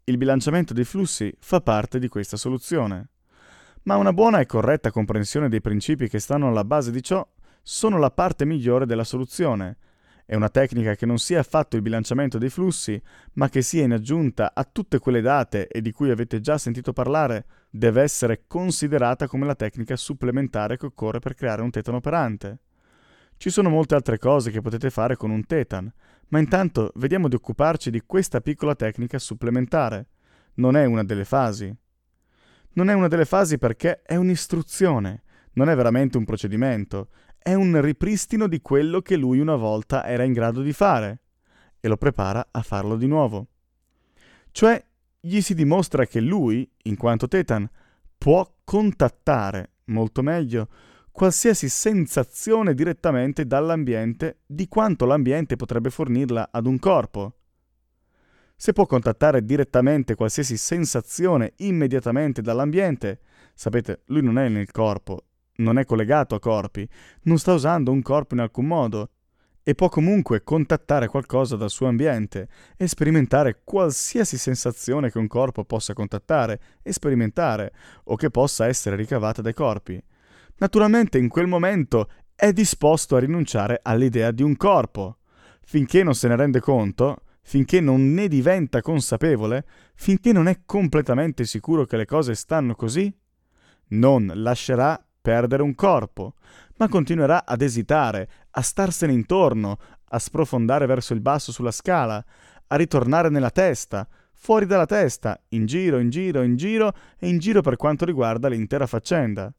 Il bilanciamento dei flussi fa parte di questa soluzione. Ma una buona e corretta comprensione dei principi che stanno alla base di ciò sono la parte migliore della soluzione. È una tecnica che non sia affatto il bilanciamento dei flussi, ma che sia in aggiunta a tutte quelle date e di cui avete già sentito parlare, deve essere considerata come la tecnica supplementare che occorre per creare un tetano operante. Ci sono molte altre cose che potete fare con un tetan, ma intanto vediamo di occuparci di questa piccola tecnica supplementare. Non è una delle fasi. Non è una delle fasi perché è un'istruzione, non è veramente un procedimento, è un ripristino di quello che lui una volta era in grado di fare e lo prepara a farlo di nuovo. Cioè, gli si dimostra che lui, in quanto tetan, può contattare, molto meglio, qualsiasi sensazione direttamente dall'ambiente di quanto l'ambiente potrebbe fornirla ad un corpo. Se può contattare direttamente qualsiasi sensazione immediatamente dall'ambiente, sapete, lui non è nel corpo, non è collegato a corpi, non sta usando un corpo in alcun modo, e può comunque contattare qualcosa dal suo ambiente e sperimentare qualsiasi sensazione che un corpo possa contattare e sperimentare, o che possa essere ricavata dai corpi. Naturalmente in quel momento è disposto a rinunciare all'idea di un corpo. Finché non se ne rende conto, finché non ne diventa consapevole, finché non è completamente sicuro che le cose stanno così, non lascerà perdere un corpo, ma continuerà ad esitare, a starsene intorno, a sprofondare verso il basso sulla scala, a ritornare nella testa, fuori dalla testa, in giro e in giro per quanto riguarda l'intera faccenda.